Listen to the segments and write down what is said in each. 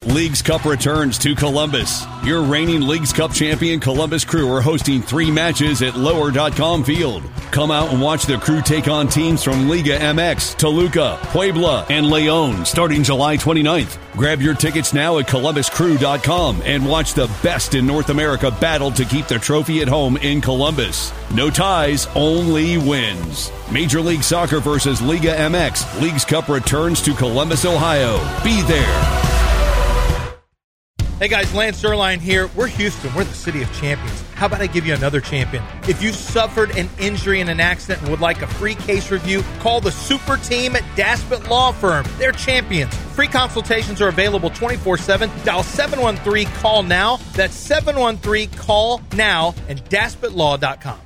Leagues Cup returns to Columbus. Your reigning Leagues Cup champion Columbus Crew are hosting 3 matches at Lower.com Field. Come out and watch the Crew take on teams from Liga MX, Toluca, Puebla, and Leon starting July 29th. Grab your tickets now at ColumbusCrew.com and watch the best in North America battle to keep the trophy at home in Columbus. No ties, only wins. Major League Soccer versus Liga MX. Leagues Cup returns to Columbus, Ohio. Be there. Hey guys, Lance Zierlein here. We're Houston. We're the city of champions. How about I give you another champion? If you suffered an injury in an accident and would like a free case review, call the super team at Daspit Law Firm. They're champions. Free consultations are available 24/7. Dial 713-CALL-NOW. That's 713-CALL-NOW and DaspitLaw.com.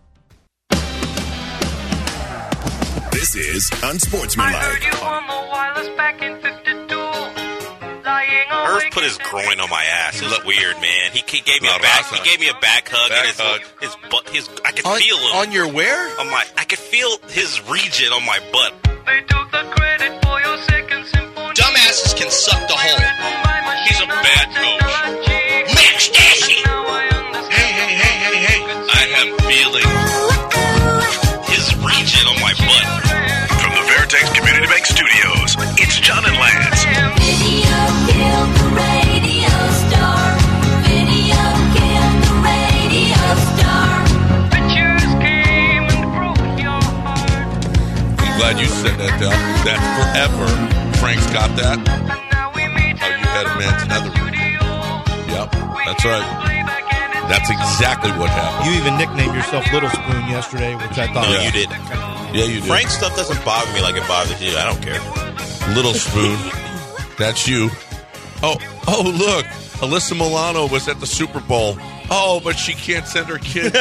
This is Unsportsmanlike. I heard you on the wireless back in 52. Irv put his groin on my ass. It was weird, man. He gave me a back. He gave me a back hug. His butt. I could feel him on your where? On my. I could feel his region on my butt. They took the credit for your second symphony. Dumbasses can suck the hole. He's a bad coach. Max Dashy. Hey! I am feeling his region on my butt. From the Veritex Community Bank Studios, it's John and Lance. Video killed the radio star. Video killed the radio star. Pictures came and broke your heart. I'm glad you said that down. That's forever. Frank's got that. Now we meet Oh, you had a man's nether. Yep, that's right. That's exactly what happened. You even nicknamed yourself Little Spoon yesterday, which I thought. No, you didn't. Yeah, you did. Frank stuff doesn't bother me like it bothers you. I don't care. Little Spoon. That's you. Oh, look. Alyssa Milano was at the Super Bowl. Oh, but she can't send her kid.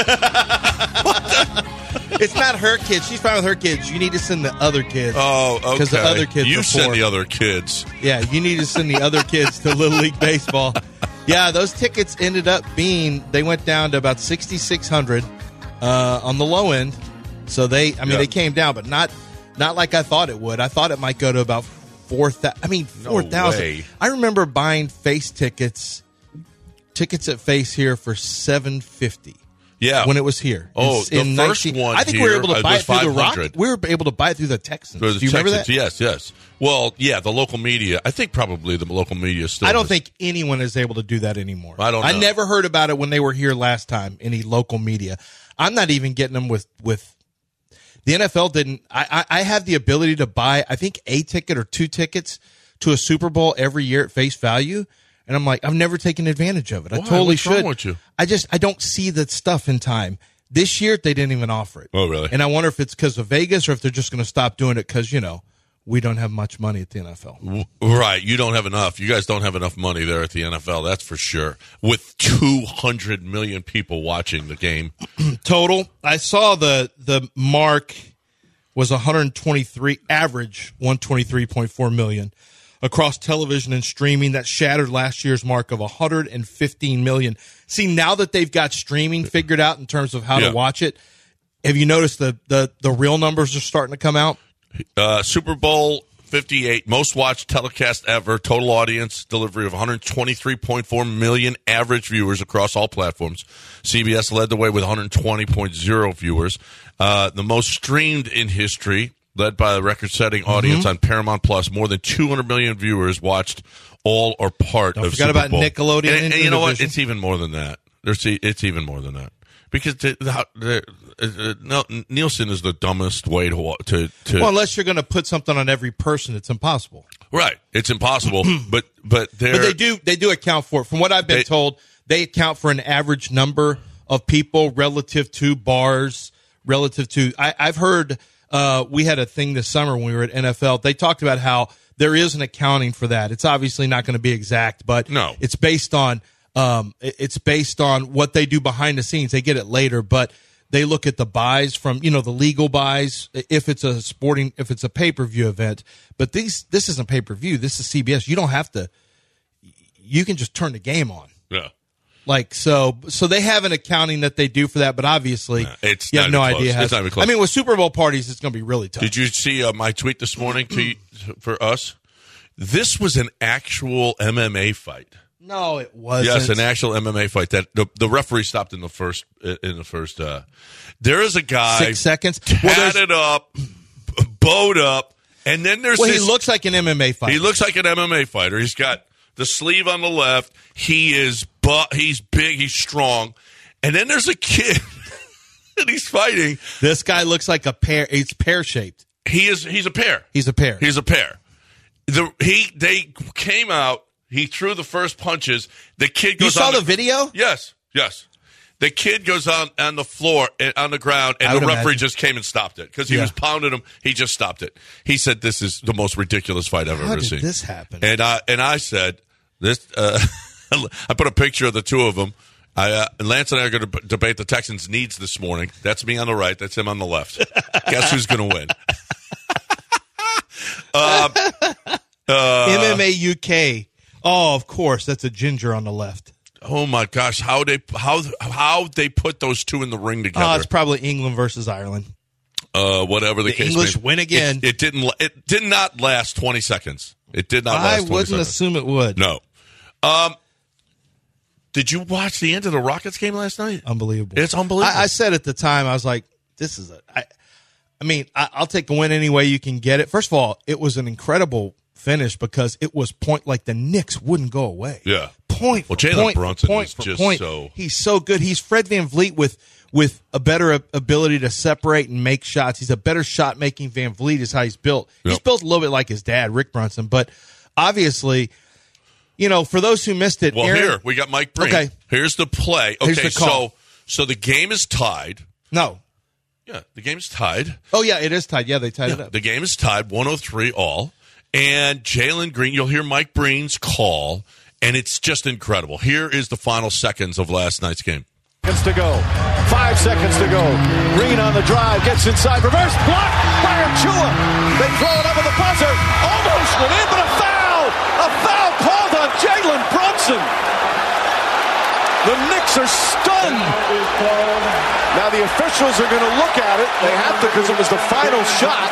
It's not her kids. She's fine with her kids. You need to send the other kids. Oh, okay. Because the other kids You are send poor. the other kids. Yeah, you need to send the other kids to Little League Baseball. Yeah, those tickets ended up being, they went down to about $6,600 on the low end. So they came down, but not like I thought it would. I thought it might go to about 4,000. I mean, 4,000. way. I remember buying Face tickets at Face here for $750. Yeah. When it was here. Oh, the first one I think we were able to here buy it was through the Rock. $500. We were able to buy it through the Texans. For the Do you remember Texans, that? Yes. Well, yeah, the local media. I think probably the local media still. I don't think anyone is able to do that anymore. I don't know. I never heard about it when they were here last time, any local media. I'm not even getting them with the NFL didn't. I have the ability to buy, I think, a ticket or 2 tickets to a Super Bowl every year at face value. And I'm like, I've never taken advantage of it. I Why? totally What's wrong should. with you? I don't see that stuff in time. This year, they didn't even offer it. Oh, really? And I wonder if it's because of Vegas or if they're just going to stop doing it because, we don't have much money at the NFL. Right. You don't have enough. You guys don't have enough money there at the NFL. That's for sure. With 200 million people watching the game. Total. I saw the mark was 123, average 123.4 million across television and streaming. That shattered last year's mark of 115 million. See, now that they've got streaming figured out in terms of how to watch it, have you noticed the real numbers are starting to come out? Super Bowl 58, most watched telecast ever, total audience delivery of 123.4 million average viewers across all platforms. CBS led the way with 120.0 viewers. The most streamed in history, led by the record-setting audience on Paramount Plus. More than 200 million viewers watched all or part of Super Bowl. Forgot about Nickelodeon. And you know what? It's even more than that. It's even more than that. Because Nielsen is the dumbest way to. Well, unless you're going to put something on every person, it's impossible. Right, it's impossible. but they do account for it. From what I've been told, they account for an average number of people relative to bars. Relative to, I've heard. We had a thing this summer when we were at NFL. They talked about how there is an accounting for that. It's obviously not going to be exact, but it's based on. It's based on what they do behind the scenes. They get it later, but they look at the buys from, the legal buys, if it's a pay-per-view event. But this isn't pay-per-view. This is CBS. You don't have to, you can just turn the game on. Yeah. Like, so they have an accounting that they do for that, but obviously you have no idea how. It's not even close. I mean, with Super Bowl parties, it's going to be really tough. Did you see my tweet this morning for us? This was an actual MMA fight. No, it wasn't. Yes, an actual MMA fight that the referee stopped in the first. There is a guy 6 seconds. tatted up, bowed up, and then there's Well, this. he looks like an MMA fighter. He looks like an MMA fighter. He's got the sleeve on the left. He's big. He's strong. And then there's a kid, and he's fighting. This guy looks like a pear. He's pear-shaped. He's a pear. He's a pear. He's a pear. They came out. He threw the first punches. The kid goes. You saw the video? Yes. The kid goes on the floor, on the ground, and the referee just came and stopped it because he was pounding him. He just stopped it. He said, "This is the most ridiculous fight I've ever seen." How did this happen? And I said, "This." I put a picture of the two of them. Lance and I are going to debate the Texans' needs this morning. That's me on the right. That's him on the left. Guess who's going to win? MMA UK. Oh, of course. That's a ginger on the left. Oh my gosh, how they put those two in the ring together? Oh, it's probably England versus Ireland. Whatever the case. English may be. win again. It did not last 20 seconds. It did not last 20 seconds. I wouldn't assume it would. No. Did you watch the end of the Rockets game last night? Unbelievable. It's unbelievable. I said at the time, I was like, this is I'll take a win any way you can get it. First of all, it was an incredible finish because it was point like the Knicks wouldn't go away. Yeah. Point for Jalen point Brunson for point is for just point. so... He's so good. He's Fred VanVleet with a better ability to separate and make shots. He's a better shot-making VanVleet is how he's built. Yep. He's built a little bit like his dad, Rick Brunson. But obviously, for those who missed it... Well, Aaron, here, we got Mike Breen. Okay. Here's the play. Okay, Here's the call. So the game is tied. No. Yeah, the game is tied. Oh, yeah, it is tied. Yeah, they tied it up. The game is tied, 103 all. And Jalen Green, you'll hear Mike Breen's call, and it's just incredible. Here is the final seconds of last night's game. Seconds to go. 5 seconds to go. Green on the drive, gets inside, reverse block by Achua. They throw it up at the buzzer. Almost went in, but a foul! A foul called on Jalen Brunson. The Knicks are stunned. Now the officials are going to look at it. They have to because it was the final shot.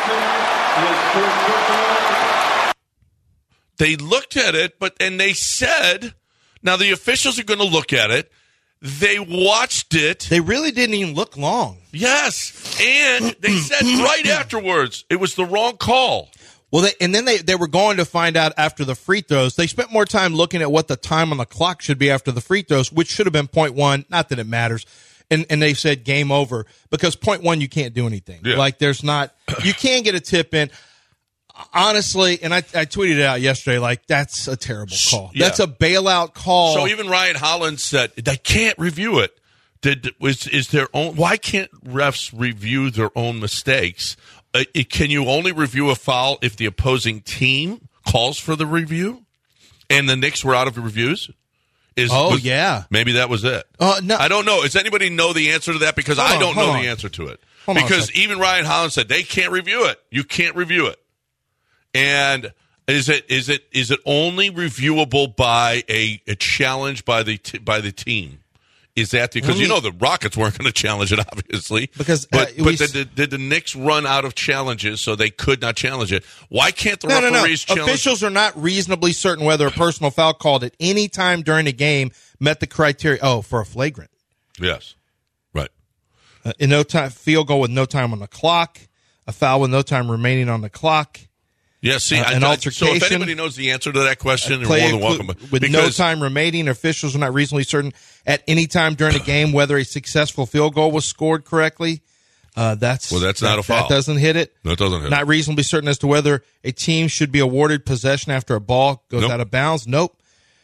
They looked at it, and they said, now the officials are going to look at it. They watched it. They really didn't even look long. Yes. And they said right afterwards, it was the wrong call. Well, they were going to find out after the free throws. They spent more time looking at what the time on the clock should be after the free throws, which should have been 0.1. Not that it matters. And they said game over because 0.1, you can't do anything. Yeah. Like you can get a tip in. Honestly, and I tweeted it out yesterday, like, that's a terrible call. Yeah. That's a bailout call. So even Ryan Hollins said, they can't review it. Is their own? Why can't refs review their own mistakes? Can you only review a foul if the opposing team calls for the review? And the Knicks were out of reviews? Yeah. Maybe that was it. No. I don't know. Does anybody know the answer to that? Because I don't know hold on. the answer to it. Hold on a Because second. even Ryan Hollins said they can't review it. You can't review it. And is it only reviewable by a challenge by the team? Is that because the Rockets weren't going to challenge it, obviously? Because did the Knicks run out of challenges so they could not challenge it? Why can't the referees challenge? Officials are not reasonably certain whether a personal foul called at any time during a game met the criteria. Oh, for a flagrant. Yes, right. In no time, field goal with no time on the clock, a foul with no time remaining on the clock. Yeah, see, an altercation. So if anybody knows the answer to that question, you're more than welcome. With no time remaining, officials are not reasonably certain at any time during a game whether a successful field goal was scored correctly. That's not a foul. That doesn't hit it. That doesn't hit it. Not reasonably certain as to whether a team should be awarded possession after a ball goes out of bounds. Nope.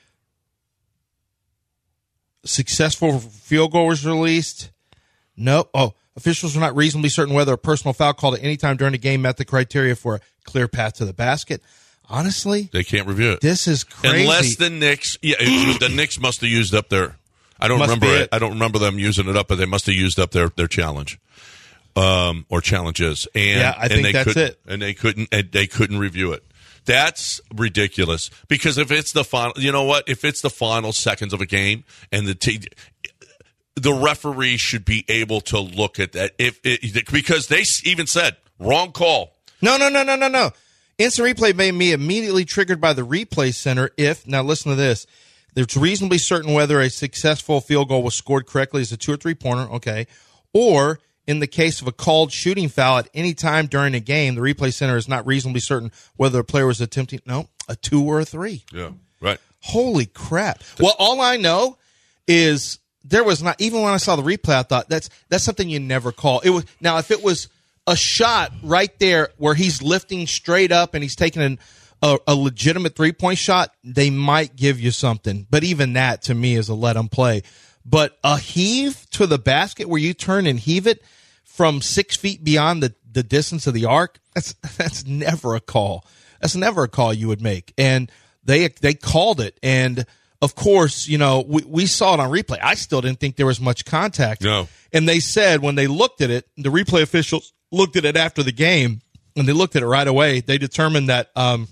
Successful field goal was released. Nope. Oh, officials are not reasonably certain whether a personal foul called at any time during the game met the criteria for a clear path to the basket. Honestly, they can't review it. This is crazy. Unless the Knicks, the Knicks must have used up their. I don't remember it. I don't remember them using it up, but they must have used up their challenge, or challenges. And I think that's it. And they couldn't review it. That's ridiculous. Because if it's the final, you know what? If it's the final seconds of a game, and the referee should be able to look at that. Because they even said wrong call. No. Instant replay may be immediately triggered by the replay center if, now listen to this, there's reasonably certain whether a successful field goal was scored correctly as a 2 or 3-pointer, okay, or in the case of a called shooting foul at any time during a game, the replay center is not reasonably certain whether a player was attempting, a 2 or a 3. Yeah, right. Holy crap. Well, all I know is there was not, even when I saw the replay, I thought that's something you never call. It was, now, if it was a shot right there where he's lifting straight up and he's taking a legitimate 3-point shot, they might give you something. But even that, to me, is a let them play. But a heave to the basket where you turn and heave it from 6 feet beyond the distance of the arc, that's never a call. That's never a call you would make. And they called it. And, of course, we saw it on replay. I still didn't think there was much contact. No. And they said when they looked at it, the replay officials looked at it after the game, and they looked at it right away. They determined that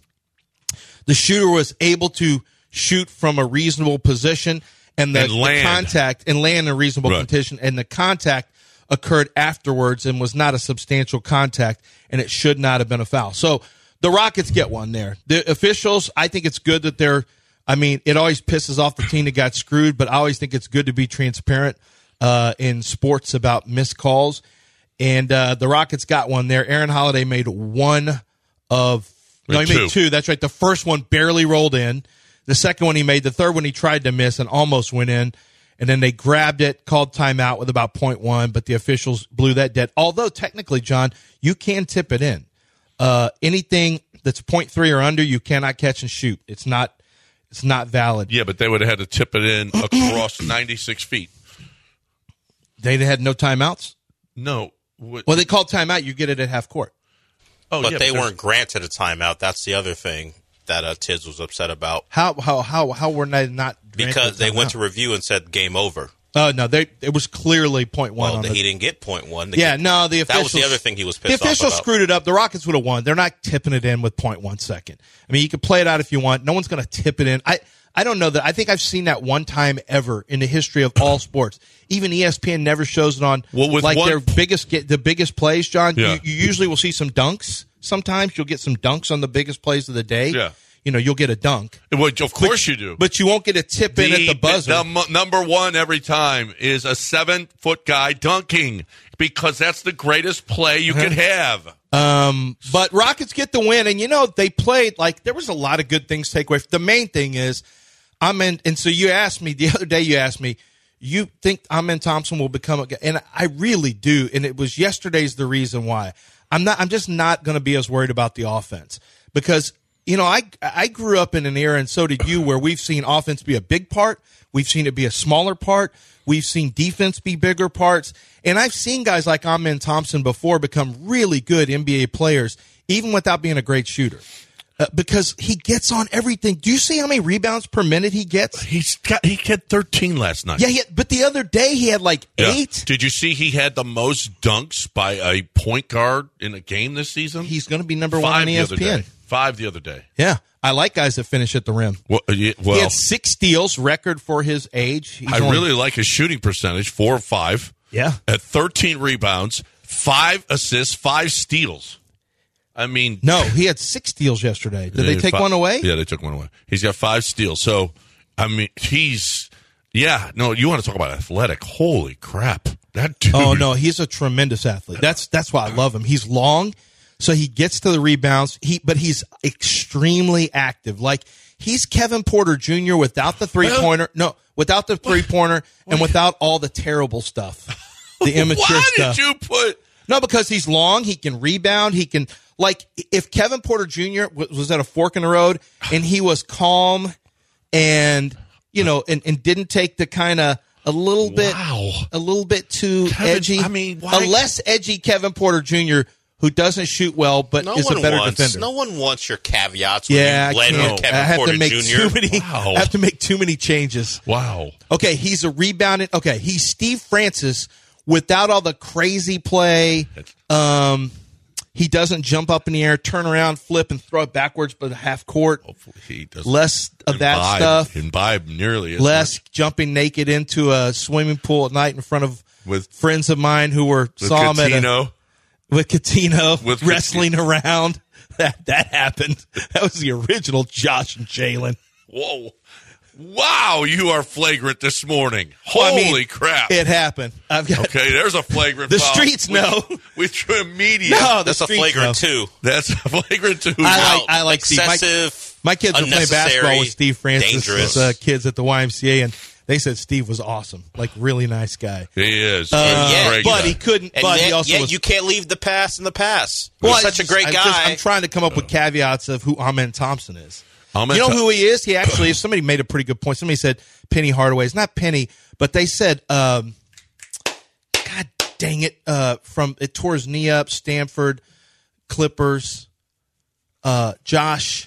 the shooter was able to shoot from a reasonable position and the contact and land in a reasonable condition, and the contact occurred afterwards and was not a substantial contact, and it should not have been a foul. So the Rockets get one there. The officials, I think it's good that it always pisses off the team that got screwed, but I always think it's good to be transparent in sports about missed calls. And the Rockets got one there. Aaron Holiday made he made 2. That's right. The first one barely rolled in. The second one he made. The third one he tried to miss and almost went in. And then they grabbed it, called timeout with about 0.1, but the officials blew that dead. Although, technically, John, you can tip it in. Anything that's 0.3 or under, you cannot catch and shoot. It's not valid. Yeah, but they would have had to tip it in across 96 feet. They had no timeouts? No. Well, they called timeout. You get it at half court. Oh, but they weren't granted a timeout. That's the other thing that Tiz was upset about. How were they not granted because they went to review and said game over. Oh, no, it was clearly 0.1. Well, he didn't get 0.1. The officials. That was the other thing he was pissed off about. The officials screwed it up. The Rockets would have won. They're not tipping it in with 0.1 second. I mean, you can play it out if you want. No one's going to tip it in. I don't know that. I think I've seen that one time ever in the history of all sports. Even ESPN never shows it on their biggest plays, John. Yeah. You usually will see some dunks. Sometimes you'll get some dunks on the biggest plays of the day. Yeah. You'll get a dunk. Well, of course you do. But you won't get a tip in at the buzzer. Number one every time is a 7-foot guy dunking because that's the greatest play you could have. But Rockets get the win, and they played there was a lot of good things to take away. The main thing is, and so you asked me the other day. You asked me, you think Amen Thompson will become a guy, and I really do. And it was yesterday's the reason why. I'm just not going to be as worried about the offense because. I grew up in an era, and so did you, where we've seen offense be a big part. We've seen it be a smaller part. We've seen defense be bigger parts. And I've seen guys like Amen Thompson before become really good NBA players, even without being a great shooter. Because he gets on everything. Do you see how many rebounds per minute he gets? He had 13 last night. Yeah, but the other day he had 8. Did you see he had the most dunks by a point guard in a game this season? He's going to be number 1 on ESPN. 5 the other day. Yeah. I like guys that finish at the rim. Well, he had 6 steals, record for his age. I really like his shooting percentage, 4 of 5. Yeah. At 13 rebounds, 5 assists, 5 steals. I mean. No, he had 6 steals yesterday. Did they take one away? Yeah, they took one away. He's got 5 steals. So, I mean, you want to talk about athletic. Holy crap. That dude. Oh, no, he's a tremendous athlete. That's why I love him. He's long. So he gets to the rebounds, but he's extremely active. He's Kevin Porter Jr. without the three-pointer. No, without the three-pointer and without all the terrible stuff, the immature stuff. Why did you put? No, because he's long. He can rebound. He can if Kevin Porter Jr. was at a fork in the road and he was calm and and didn't take the kind of a little bit too edgy. I mean, a less edgy Kevin Porter Jr. who doesn't shoot well, but is a better defender. No one wants your caveats when you blend Kevin Porter Jr. I have to make too many changes. Wow. Okay, he's a rebounding. Okay, he's Steve Francis without all the crazy play. He doesn't jump up in the air, turn around, flip, and throw it backwards, but half court. Hopefully he doesn't. Less of that stuff. Imbibe nearly as less much. Jumping naked into a swimming pool at night in front of friends of mine who saw him at with Catino, wrestling around. That happened. That was the original Josh and Jalen. Whoa. Wow, you are flagrant this morning. Well, I mean, Holy crap. It happened. Okay, there's a flagrant The foul. streets know. With media. No, That's a flagrant 2. That's a flagrant 2. I like Steve. Excessive, My kids were playing basketball with Steve Francis' dangerous. kids at the YMCA, and they said Steve was awesome. Like, really nice guy. He is. yet- But he couldn't. And But he yet, also was you can't leave the past in the past. Well, He's such a great guy. I'm trying to come up with caveats of who Amen Thompson is. Amen You know Thom- who he is? He actually, somebody made a pretty good point. Somebody said Penny Hardaway. It's not Penny, but they said, God dang it, it tore his knee up, Stanford, Clippers, Josh.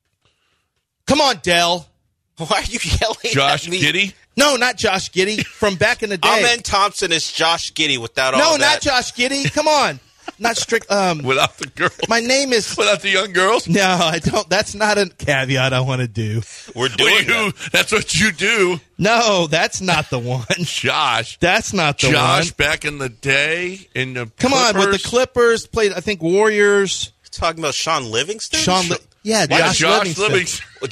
Come on, Dell. Why are you yelling Josh at me? Giddey? No, not Josh Giddey. From back in the day. Amen Thompson is Josh Giddey without all No, that. not Josh Giddey. Come on. Not strict. Without the girls. My name is. Without the young girls? No, I don't. That's not a caveat I want to do. We're doing That's what you do. No, that's not the one. Josh. That's not the Josh one. back in the day in the Come on, with the Clippers played. I think Warriors. talking about Sean Livingston? Yeah, Josh Livingston. Livingston. Well,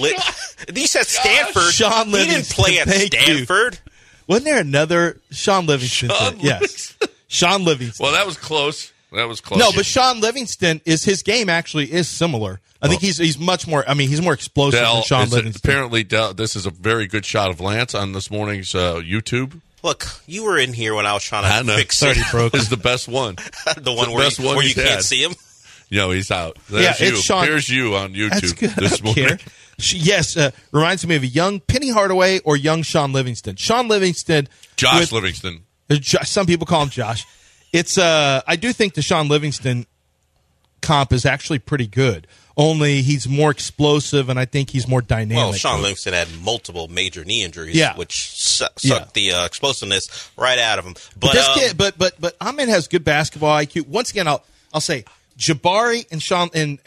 you said Stanford. Sean He didn't Livingston. play at Thank you. Stanford. Wasn't there another Sean Livingston? Sean Yes, Livingston. Sean Livingston. Well, that was close. No, but Sean Livingston his game actually is similar. I think he's much more. I mean, he's more explosive than Sean Livingston. Apparently, this is a very good shot of Lance on this morning's YouTube. Look, you were in here when I was trying to fix it. Is the best one. The one the where best one you he's can't had. see him. No, he's out. There's you. it's Sean. Here's you on YouTube That's good. this I don't morning. care. Yes, reminds me of a young Penny Hardaway or young Sean Livingston. Sean Livingston. Josh Livingston. Some people call him Josh. It's I do think the Sean Livingston comp is actually pretty good. Only he's more explosive, and I think he's more dynamic. Well, Sean Livingston had multiple major knee injuries, which sucked the explosiveness right out of him. But this kid, but Amen has good basketball IQ. Once again, I'll say Jabari and Sean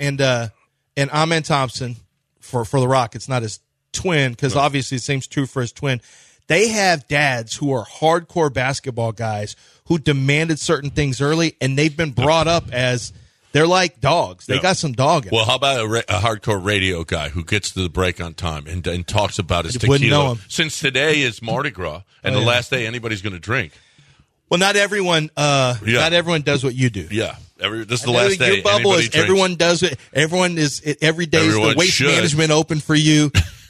and Amen Thompson for the Rockets, not his twin, because obviously the same's true for his twin. They have dads who are hardcore basketball guys who demanded certain things early, and they've been brought up as they're like dogs. They got some dog in Well, how about a hardcore radio guy who gets to the break on time and talks about his Wouldn't know tequila? him. Since today is Mardi Gras and the last day anybody's going to drink. Well, not everyone. Not everyone does what you do. Yeah, this is the last day. Your bubble anybody is drinks. everyone does it. Everyone is every day is Everyone the waste should. management open for you.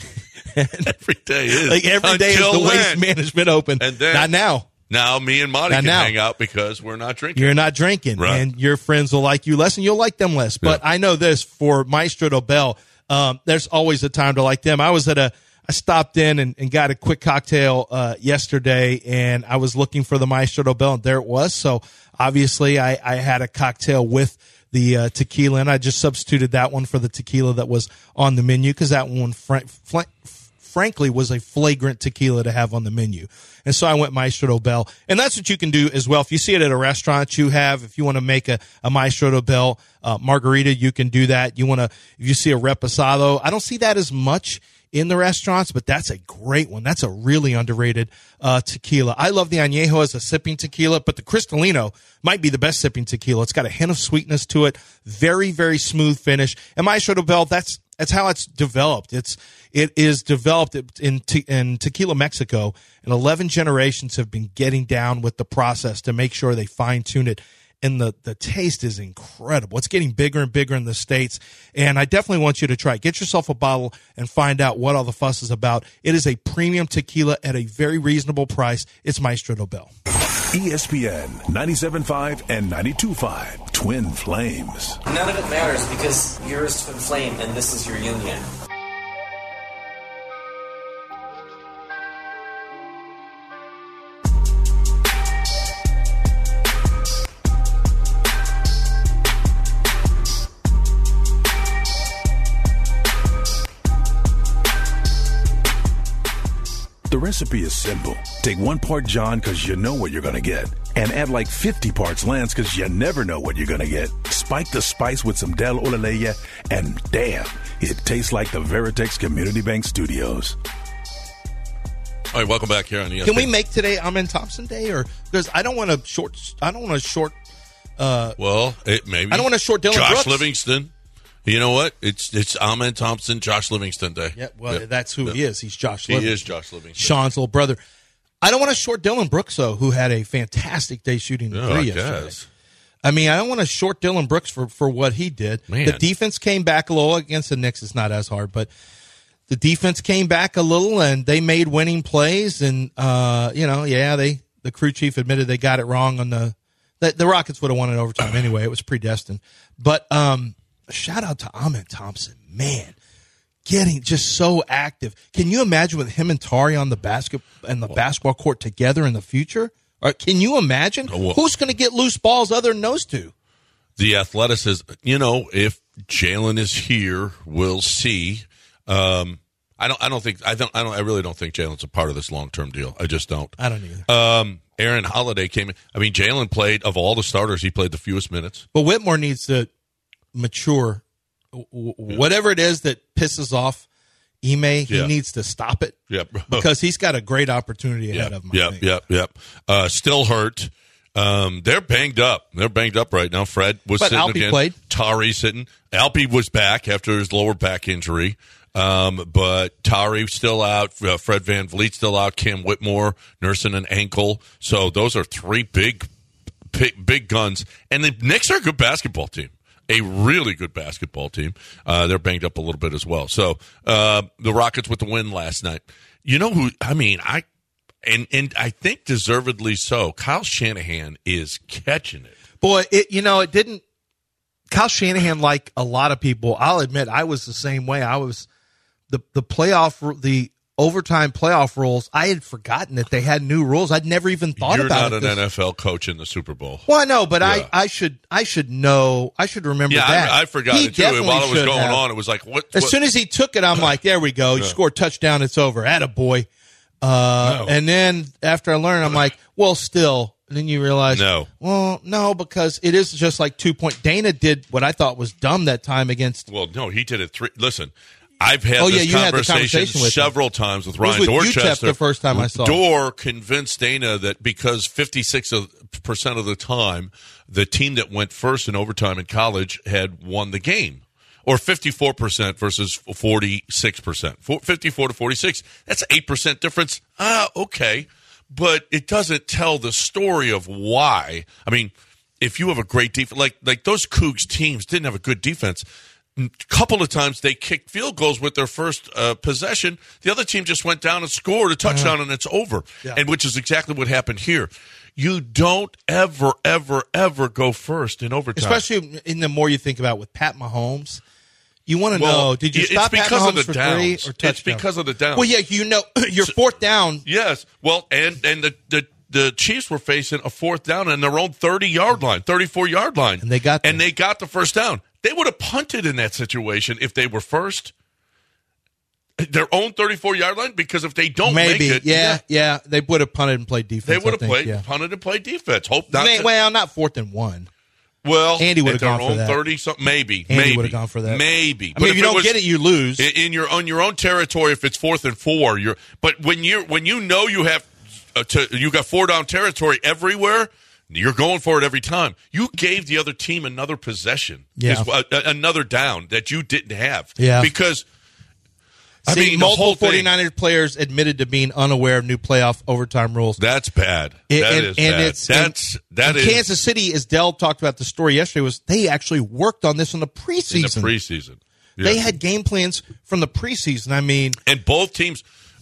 Every day is Like every day is Until the waste when? management open. And then not now. Now me and Monty Not can now. hang out because we're not drinking. You're not drinking, Right. and your friends will like you less, and you'll like them less. But I know this for Maestro Dobel, there's always a time to like them. I stopped in and got a quick cocktail yesterday, and I was looking for the Maestro Dobel, and there it was. So obviously, I had a cocktail with the tequila, and I just substituted that one for the tequila that was on the menu because that one, frankly, was a flagrant tequila to have on the menu. And so I went Maestro Dobel. And that's what you can do as well. If you see it at a restaurant if you want to make a Maestro Dobel margarita, you can do that. If you see a Reposado, I don't see that as much in the restaurants, but that's a great one. That's a really underrated tequila. I love the Añejo as a sipping tequila, but the Cristalino might be the best sipping tequila. It's got a hint of sweetness to it. Very, very smooth finish. And Maestro Dobel, that's how it's developed. It is developed in Tequila Mexico, and 11 generations have been getting down with the process to make sure they fine tune it. And the taste is incredible. It's getting bigger and bigger in the States, and I definitely want you to try it. Get yourself a bottle and find out what all the fuss is about. It is a premium tequila at a very reasonable price. It's Maestro Dobel. ESPN 97.5 and 92.5 Twin Flames. None of it matters because you're his twin flame and this is your union. The recipe is simple. Take 1 part John because you know what you're going to get. And add like 50 parts Lance because you never know what you're going to get. Spike the spice with some Del Olaleya, and damn, it tastes like the Veritex Community Bank Studios. All right, welcome back here on ESPN. Can we make today Amen Thompson Day, or because I don't want to short. Well, it maybe. I don't want to short Dylan Josh Brooks. Livingston. You know what? It's Amen Thompson, Josh Livingston Day. Yeah, well, that's who he is. He's Josh He Livingston. is Josh Livingston. Sean's little brother. I don't want to short Dylan Brooks, though, who had a fantastic day shooting the three yesterday. Guess. I mean, I don't want to short Dylan Brooks for what he did. Man. The defense came back a little against the Knicks. It's not as hard, but the defense came back a little, and they made winning plays. And, the crew chief admitted they got it wrong on the Rockets would have won in overtime anyway. It was predestined. But shout out to Amen Thompson. Man, getting just so active. Can you imagine with him and Tari on the basketball court together in the future? Or can you imagine who's going to get loose balls other than those two? The athleticism, if Jalen is here, we'll see. I really don't think Jalen's a part of this long-term deal. I just don't. I don't either. Aaron Holiday came in. I mean, Jalen played, of all the starters, he played the fewest minutes. But Whitmore needs to mature. Whatever it is that pisses off Ime, he needs to stop it. Yep. Because he's got a great opportunity ahead of him. Yep. Still hurt. They're banged up. They're banged up right now. Fred was sitting Alpi again. played. Tari sitting. Alpi was back after his lower back injury. But Tari still out. Fred Van Vliet still out. Cam Whitmore nursing an ankle. So those are three big guns. And the Knicks are a good basketball team. A really good basketball team. They're banged up a little bit as well. So the Rockets with the win last night. You know who? I mean, I think deservedly so. Kyle Shanahan is catching it. Boy, it didn't. Kyle Shanahan, like a lot of people, I'll admit, I was the same way. I was the overtime playoff rules. I had forgotten that they had new rules. I'd never even thought about it. You're not an NFL coach in the Super Bowl. Well, I know, but yeah. I should know. I should remember that. I forgot it too. While it was going on, it was like what? As soon as he took it, I'm like, there we go. You score a touchdown, it's over. Attaboy. No. And then after I learned, I'm like, well, still. And then you realize, no, because it is just like 2 point. Dana did what I thought was dumb that time against. Well, no, he did it three. Listen, I've had this conversation several times with Ryan Dorchester. The first time I saw Dorr convinced Dana that because 56% of the time the team that went first in overtime in college had won the game. Or 54% versus 46%. 54 to 46. That's an 8% difference. Okay. But it doesn't tell the story of why. I mean, if you have a great defense, like those Cougs teams didn't have a good defense. A couple of times they kicked field goals with their first possession. The other team just went down and scored a touchdown and it's over. Yeah. And which is exactly what happened here. You don't ever go first in overtime. Especially in the more you think about with Pat Mahomes. You want to know, did you stop Pat Mahomes for three or touchdown? It's because of the downs. Well, yeah, your fourth down. Yes. Well, and the Chiefs were facing a fourth down in their own 30-yard line, 34-yard line. And they got the first down. They would have punted in that situation if they were first. Their own 34-yard line, because if they don't make it. Yeah, they would have punted and played defense. They would have punted and played defense. Hope not. Not 4th and 1. Well, Andy would have gone for that. 30 something, maybe. Andy would have gone for that. Maybe. I mean, if you don't get it, you lose. On your own territory, if it's 4th and 4, but when you know you have you got 4 down territory everywhere, you're going for it every time. You gave the other team another possession, another down that you didn't have. Yeah. Because multiple 49ers players admitted to being unaware of new playoff overtime rules. That's bad. Kansas City, as Dell talked about the story yesterday, was they actually worked on this in the preseason. Yeah. They had game plans from the preseason. I mean, and both teams.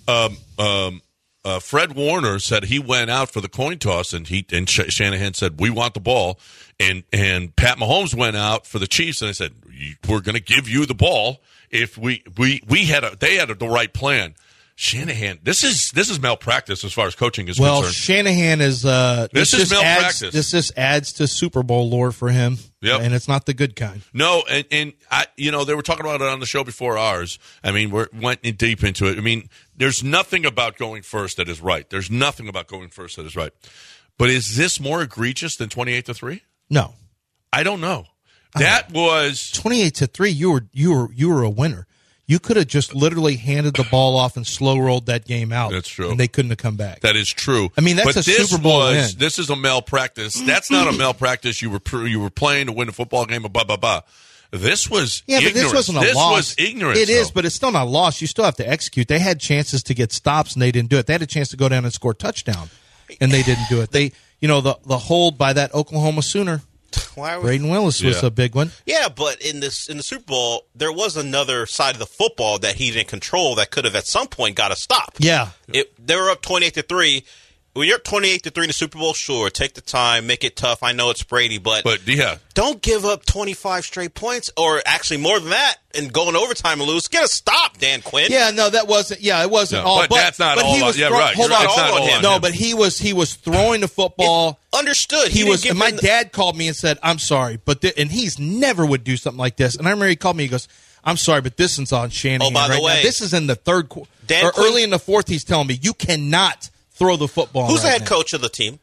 Fred Warner said he went out for the coin toss, and Shanahan said we want the ball, and Pat Mahomes went out for the Chiefs, and they said we're going to give you the ball if they had the right plan. Shanahan, this is malpractice as far as coaching is concerned. Well, Shanahan is this is malpractice. This just adds to Super Bowl lore for him. Yep. And it's not the good kind. No, and they were talking about it on the show before ours. I mean, we went deep into it. I mean, there's nothing about going first that is right. There's nothing about going first that is right. But is this more egregious than 28-3? No, I don't know. That was 28-3. You were a winner. You could have just literally handed the ball off and slow rolled that game out. That's true. And they couldn't have come back. That is true. I mean, that's a Super Bowl win. This is a malpractice. That's not a malpractice. You were playing to win a football game. Blah blah blah. This was Yeah, but ignorance. this wasn't a This loss. was ignorance. It is, though. but it's still not a loss. You still have to execute. They had chances to get stops, and they didn't do it. They had a chance to go down and score a touchdown, and they didn't do it. They, the hold by that Oklahoma Sooner, Braden Willis was a big one. Yeah, but in the Super Bowl, there was another side of the football that he didn't control that could have at some point got a stop. Yeah, they were up 28-3. When you're up 28-3 in the Super Bowl, sure, take the time, make it tough. I know it's Brady, but yeah, don't give up 25 straight points, or actually more than that, and go in overtime and lose. Get a stop, Dan Quinn. Yeah, no, that wasn't. Yeah, it wasn't No, all. but that's not all he on- was yeah, right. Hold You're on, right. It's not all on no, him. but he was throwing the football. Understood. He was. didn't give And my him the- dad called me and said, "I'm sorry, but and he's never would do something like this." And I remember he called me. He goes, "I'm sorry, but this is on Shanahan." Oh, by the right way, now. This is in the third quarter Dan or Quinn- early in the fourth. He's telling me you cannot throw the football. Who's the right head now." coach of the team?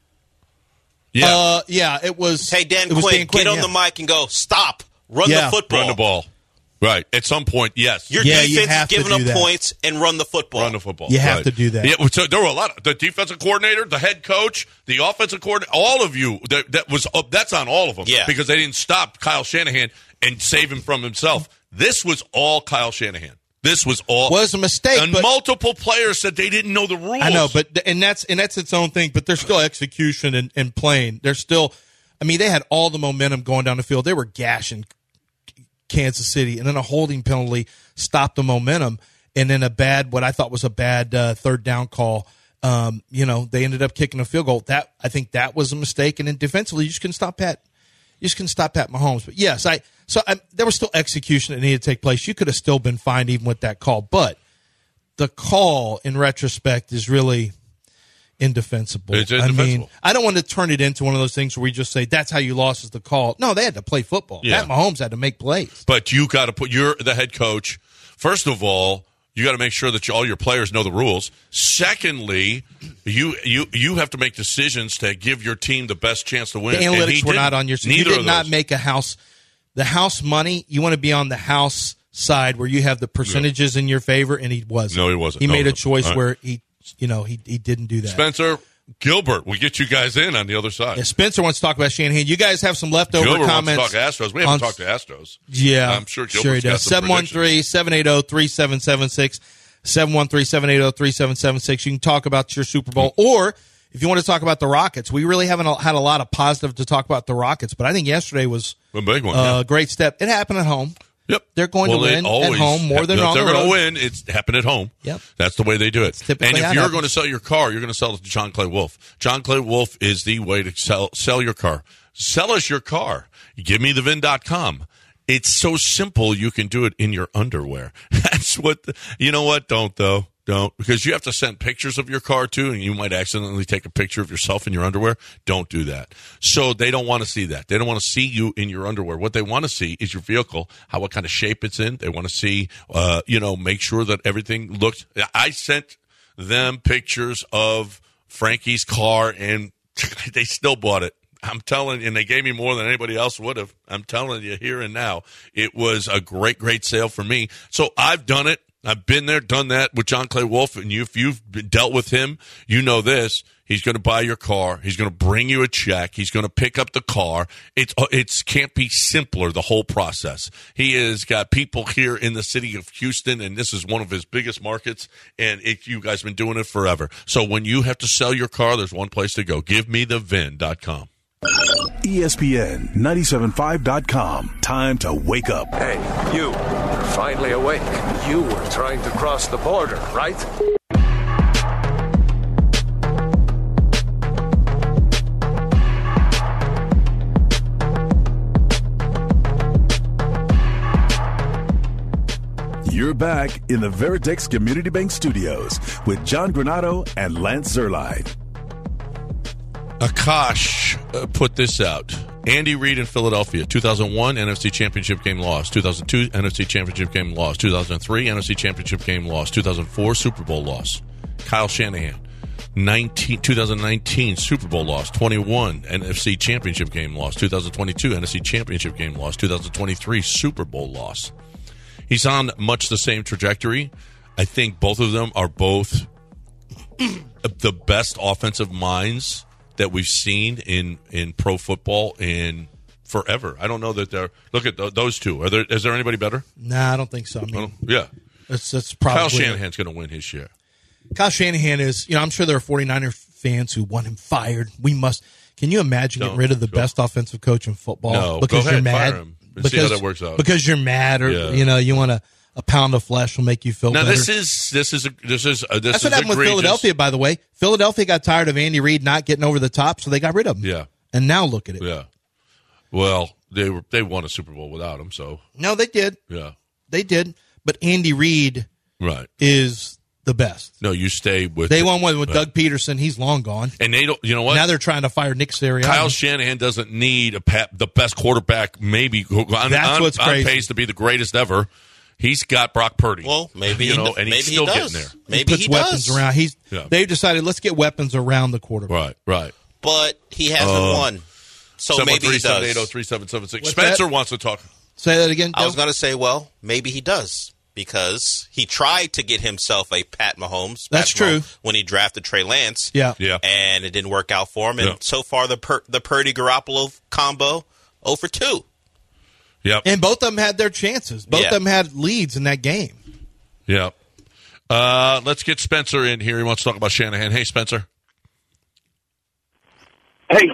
Yeah, it was. Hey, Dan it was Quinn, Dan Quinn, get on yeah. the mic and go, stop, run the football. Run the ball. Right. At some point, yes. Your you defense have is to giving do up that. points and run the football. Run the football. You have Right. to do that. Yeah, so there were a lot of the defensive coordinator, the head coach, the offensive coordinator, all of you. That's on all of them. Yeah. Because they didn't stop Kyle Shanahan and save him from himself. This was all Kyle Shanahan. This was all Was a mistake, And but- multiple players said they didn't know the rules. I know, but and that's its own thing. But there's still execution and playing. There's still, I mean, they had all the momentum going down the field. They were gashing Kansas City, and then a holding penalty stopped the momentum, and then what I thought was a bad third down call. They ended up kicking a field goal. I think that was a mistake. And then defensively, you just couldn't stop Pat. You just couldn't stop Pat Mahomes. But yes, there was still execution that needed to take place. You could have still been fined even with that call, but the call in retrospect is really indefensible. It's indefensible. I mean, I don't want to turn it into one of those things where we just say that's how you lost is the call. No, they had to play football. Yeah. Pat Mahomes had to make plays. But you got to put. You're the head coach. First of all, you got to make sure that all your players know the rules. Secondly, you have to make decisions to give your team the best chance to win. The And he analytics were didn't. not on your side. You Neither did of not those. make the house money. You want to be on the house side where you have the percentages in your favor, and he wasn't. No, he wasn't. He No, made a he wasn't. choice All right. where he didn't do that. Spencer Gilbert, we get you guys in on the other side. Yeah, Spencer wants to talk about Shanahan. You guys have some leftover Gilbert comments. wants to talk Astros. We haven't talked to Astros. Yeah, I'm sure he Gilbert's got does. some predictions. 713-780-3776. 713-780-3776. You can talk about your Super Bowl, or if you want to talk about the Rockets. We really haven't had a lot of positive to talk about the Rockets, but I think yesterday was A big one. a great step. It happened at home. Yep. They're going to win at home more than on the They're going road. to win. It's happened at home. Yep. That's the way they do it. typically And if how it you're happens. going to sell your car, you're going to sell it to John Clay Wolf. John Clay Wolf is the way to sell your car. Sell us your car. GiveMeTheVin.com. It's so simple you can do it in your underwear. That's what you know what? Don't though. Don't, because you have to send pictures of your car too, and you might accidentally take a picture of yourself in your underwear. Don't do that. So they don't want to see that. They don't want to see you in your underwear. What they want to see is your vehicle, what kind of shape it's in. They want to see, make sure that everything looks. I sent them pictures of Frankie's car, and they still bought it. I'm telling you, and they gave me more than anybody else would have. I'm telling you here and now, it was a great, great sale for me. So I've done it. I've been there, done that with John Clay Wolf, and if you've dealt with him, you know this. He's going to buy your car. He's going to bring you a check. He's going to pick up the car. It can't be simpler, the whole process. He has got people here in the city of Houston, and this is one of his biggest markets, and you guys have been doing it forever. So when you have to sell your car, there's one place to go. GiveMeTheVin.com. ESPN 97.5.com. Time to wake up. Hey, you. You're finally awake. You were trying to cross the border, right? You're back in the Veritex Community Bank Studios with John Granado and Lance Zerline. Akash put this out. Andy Reid in Philadelphia, 2001 NFC Championship game lost. 2002 NFC Championship game lost. 2003 NFC Championship game lost. 2004 Super Bowl loss. Kyle Shanahan, 2019 Super Bowl loss. 21 NFC Championship game loss. 2022 NFC Championship game loss. 2023 Super Bowl loss. He's on much the same trajectory. I think both of them are both the best offensive minds that we've seen in pro football in forever. I don't know that they're. Look at those two. Is there anybody better? Nah, I don't think so. I mean, yeah. That's probably Kyle Shanahan's going to win his share. Kyle Shanahan is, I'm sure there are 49er fans who want him fired. Can you imagine getting rid of the best offensive coach in football? No, because go ahead, you're mad. fire him and see how that works out. Because you're mad, or you want a pound of flesh will make you feel better. This is That's what happened with Philadelphia, by the way. Philadelphia got tired of Andy Reid not getting over the top, so they got rid of him. Yeah. And now look at it. Yeah. Well, they won a Super Bowl without him, so. No, they did. Yeah. They did. But Andy Reid is the best. No, you stay with. They won one with Doug Peterson. He's long gone. And they don't. You know what? Now they're trying to fire Nick Sirianni. Kyle Shanahan doesn't need the best quarterback. Maybe that's what's crazy. On pace to be the greatest ever. He's got Brock Purdy. Well, maybe and he's still getting there. Maybe he puts weapons does. around. They've decided let's get weapons around the quarterback. Right. But he hasn't won. So maybe he does. 713-780-3776. Spencer wants to talk. Say that again. I was going to say, well, maybe he does. Because he tried to get himself a Pat Mahomes. That's true. When he drafted Trey Lance. Yeah. And it didn't work out for him. And so far, the Purdy-Garoppolo combo, 0 for 2. Yep. And both of them had their chances. Both of them had leads in that game. Yep. Let's get Spencer in here. He wants to talk about Shanahan. Hey, Spencer. Hey,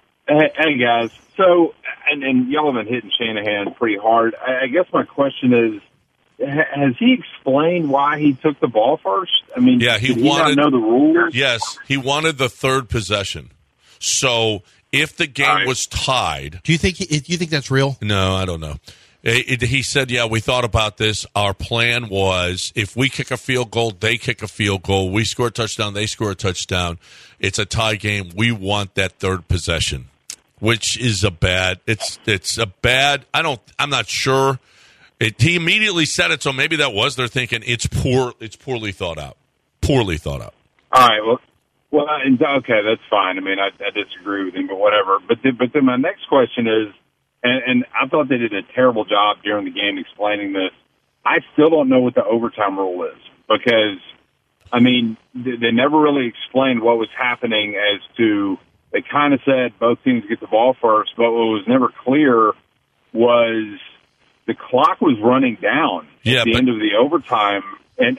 guys. So, and y'all have been hitting Shanahan pretty hard. I guess my question is, has he explained why he took the ball first? I mean, did he not know the rules? Yes, he wanted the third possession. So if the game was tied, do you think that's real? No, I don't know. He said, "Yeah, we thought about this. Our plan was if we kick a field goal, they kick a field goal. We score a touchdown, they score a touchdown. It's a tie game. We want that third possession." Which is a bad. It's a bad. I'm not sure. He immediately said it, so maybe that was their thinking. It's poorly thought out. Poorly thought out. All right. Well, okay, that's fine. I mean, I disagree with him, but whatever. But then my next question is, and I thought they did a terrible job during the game explaining this. I still don't know what the overtime rule is because, I mean, they never really explained what was happening as to. They kind of said both teams get the ball first, but what was never clear was the clock was running down at the end of the overtime, and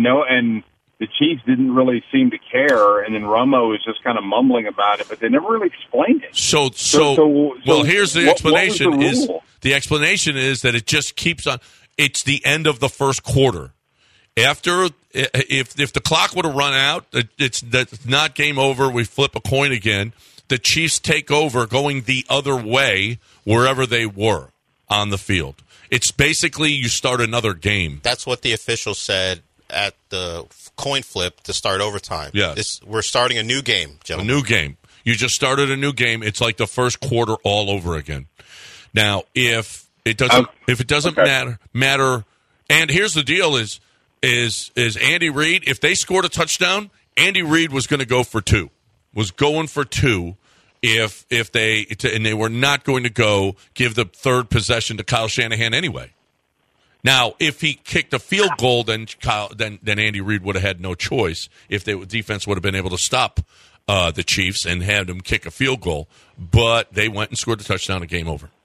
the Chiefs didn't really seem to care, and then Romo was just kind of mumbling about it, but they never really explained it. So here's the explanation: the explanation is that it just keeps on. It's the end of the first quarter. After, if the clock would have run out, that's not game over. We flip a coin again. The Chiefs take over, going the other way wherever they were on the field. It's basically you start another game. That's what the official said at the coin flip to start overtime. Yeah, we're starting a new game, gentlemen. A new game. You just started a new game. It's like the first quarter all over again. Now, if it doesn't matter, and here's the deal: is Andy Reid? If they scored a touchdown, Andy Reid was going to go for two. Was going for two. If they were not going to give the third possession to Kyle Shanahan anyway. Now, if he kicked a field goal, then Andy Reid would have had no choice. If the defense would have been able to stop the Chiefs and had them kick a field goal, but they went and scored the touchdown. A game over.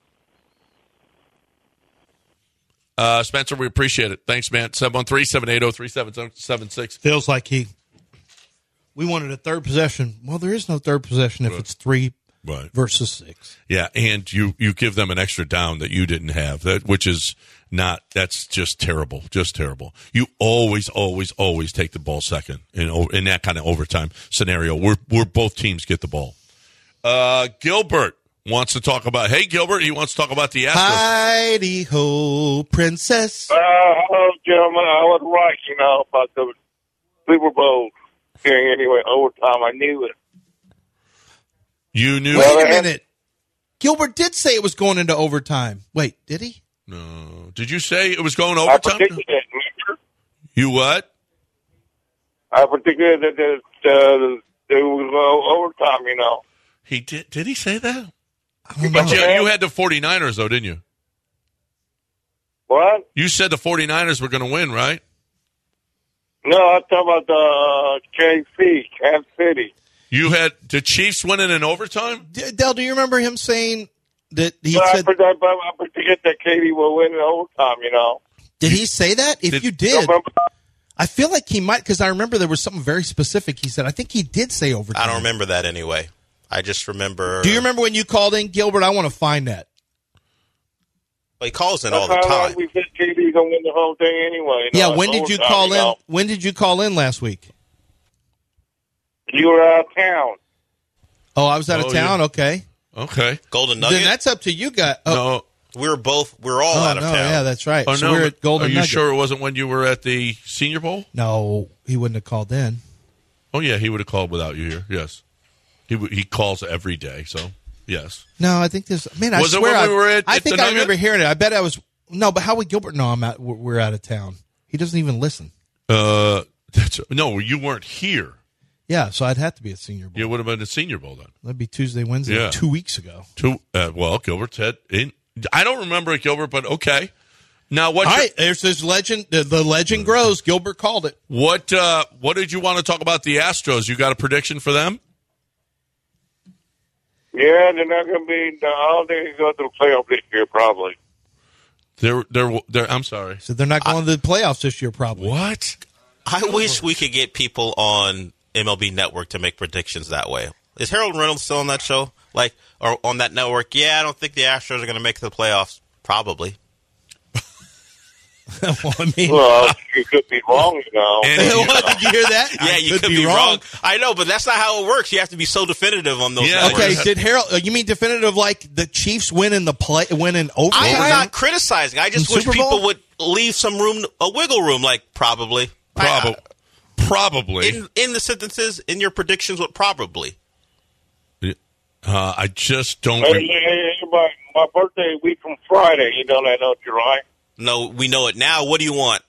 Spencer, we appreciate it. Thanks, man. 713-780-3776. Feels like we wanted a third possession. Well, there is no third possession if it's 3 versus 6. Yeah, and you give them an extra down that you didn't have, that's just terrible, just terrible. You always take the ball second in that kind of overtime scenario where both teams get the ball. Gilbert wants to talk about, he wants to talk about the Astros. Heidi-ho, princess. Hello, gentlemen. I was right, about the Super Bowl. Anyway, overtime, I knew it. You knew. Wait a minute. Gilbert did say it was going into overtime. Wait, did he? No. Did you say it was going overtime? I predicted it, remember? You what? I predicted that it was overtime, He did. Did he say that? But you had the 49ers, though, didn't you? What? You said the 49ers were going to win, right? No, I'm talking about the KC, Kansas City. You had the Chiefs winning in overtime? Del, do you remember him saying That he But said. I forget that Katie will win in overtime, you know. Did he say that? If you did, I feel like he might, because I remember there was something very specific he said. I think he did say overtime. I don't remember that anyway. I just remember. Do you remember when you called in, Gilbert? I want to find that. Well, he calls in all the time. We said Katie's gonna win the whole thing anyway. You know, Yeah, when did you overtime, call you in? know. When did you call in last week? You were out of town. Oh, I was out of Oh, town. yeah. Okay. Okay. Golden Nugget. Then that's up to you guys. Oh, No. We're all out of town. Yeah, that's right. Oh, So no. we're at Golden Are you Nugget. sure it wasn't when you were at the Senior Bowl? No, he wouldn't have called in. Oh, yeah, he would have called without you here. Yes. He calls every day, so yes. No, I think this. Man, I Was it swear, when we were at I the think I Nugget? remember hearing it. I bet I was. No, but how would Gilbert know we're out of town? He doesn't even listen. No, you weren't here. Yeah, so I'd have to be at Senior Bowl. You would have been at Senior Bowl then. That'd be Tuesday, Wednesday, Yeah. 2 weeks ago. Well, Gilbert said I don't remember it, Gilbert, but okay. Now what? All right, there's this legend. The legend grows. Gilbert called it. What did you want to talk about the Astros? You got a prediction for them? Yeah, they're not gonna be. I don't think they're going to the playoff this year, probably. They're I'm sorry. So they're not going to the playoffs this year, probably. What? I wish we could get people on MLB Network to make predictions that way. Is Harold Reynolds still on that show? Or on that network? Yeah, I don't think the Astros are going to make the playoffs. Probably. Well, I mean, you could be wrong, you know. did you hear that? Yeah, you could be wrong. I know, but that's not how it works. You have to be so definitive on those. Yeah, networks. Okay, did Harold? You mean definitive like the Chiefs winning overtime? I'm not criticizing. I just In wish Super Bowl? people would leave some room, a wiggle room, like probably. Probably. In the sentences, in your predictions, what probably? I just don't. My birthday week from Friday. You know that, don't you, right? No, we know it now. What do you want?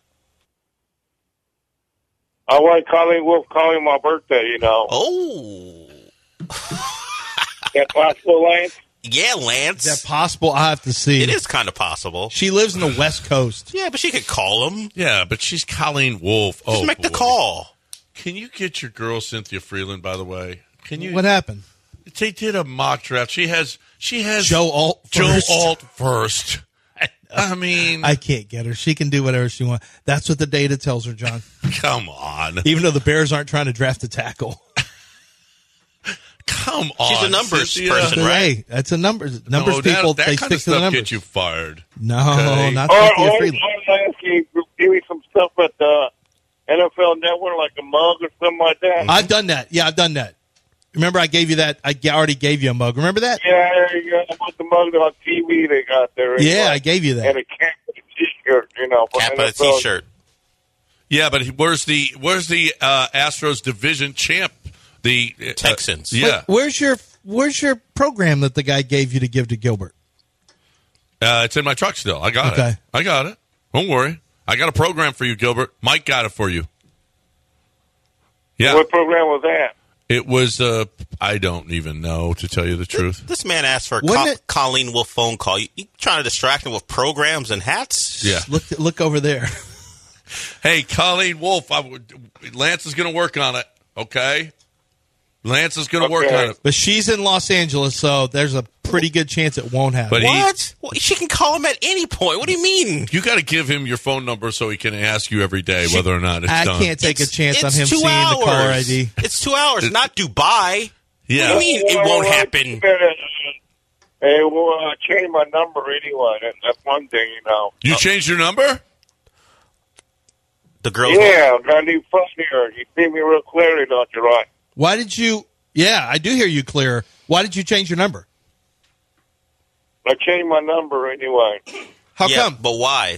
I want Colleen Wolf calling my birthday, you know. Oh. That possible, Lance? Yeah, Lance. Is that possible? I have to see. It is kind of possible. She lives in the West Coast. Yeah, but she could call him. Yeah, but she's Colleen Wolf. Just make the call. Can you get your girl Cynthia Freeland? By the way, can you? What happened? They did a mock draft. She has Joe Alt first. I mean, I can't get her. She can do whatever she wants. That's what the data tells her, John. Come on. Even though the Bears aren't trying to draft a tackle. Come on. She's a numbers Cynthia. person, right? Hey, that's a numbers people. That They kind stick of to the stuff numbers. gets you fired. No, Okay. not Or Cynthia Freeland. Lance, can you give me some stuff at the NFL Network, like a mug or something like that? I've done that. Yeah, I've done that. Remember, I gave you that. I already gave you a mug. Remember that? Yeah, I put the mug on TV they got there. Yeah, I gave you that. And a cap and a T-shirt, you know. for Cap and a NFL. T-shirt. Yeah, but where's the Astros division champ? The Texans. Yeah, Wait, where's your program that the guy gave you to give to Gilbert? it's in my truck still. I got Okay. it. I got it. Don't worry. I got a program for you, Gilbert. Mike got it for you. Yeah. What program was that? It was, I don't even know, to tell you the truth. This man asked for Wasn't a it- Colleen Wolf phone call. You trying to distract him with programs and hats? Yeah. Look over there. Hey, Colleen Wolf, Lance is going to work on it, okay? Lance is going to work on it. But she's in Los Angeles, so there's a pretty good chance it won't happen. But What? Well, she can call him at any point. What do you mean? you got to give him your phone number so he can ask you every day whether or not it's I done. can't take a chance on It's him 2 seeing hours. the caller ID. It's 2 hours, not Dubai. Yeah. What do you mean it won't happen? Hey, well, I changed my number anyway. That's one thing, you know. You changed your number? The girls. Yeah, I got a new phone here. You see me real clearly, don't you, right? Why did you? Yeah, I do hear you clear. Why did you change your number? I changed my number anyway. How Yeah, come? but why?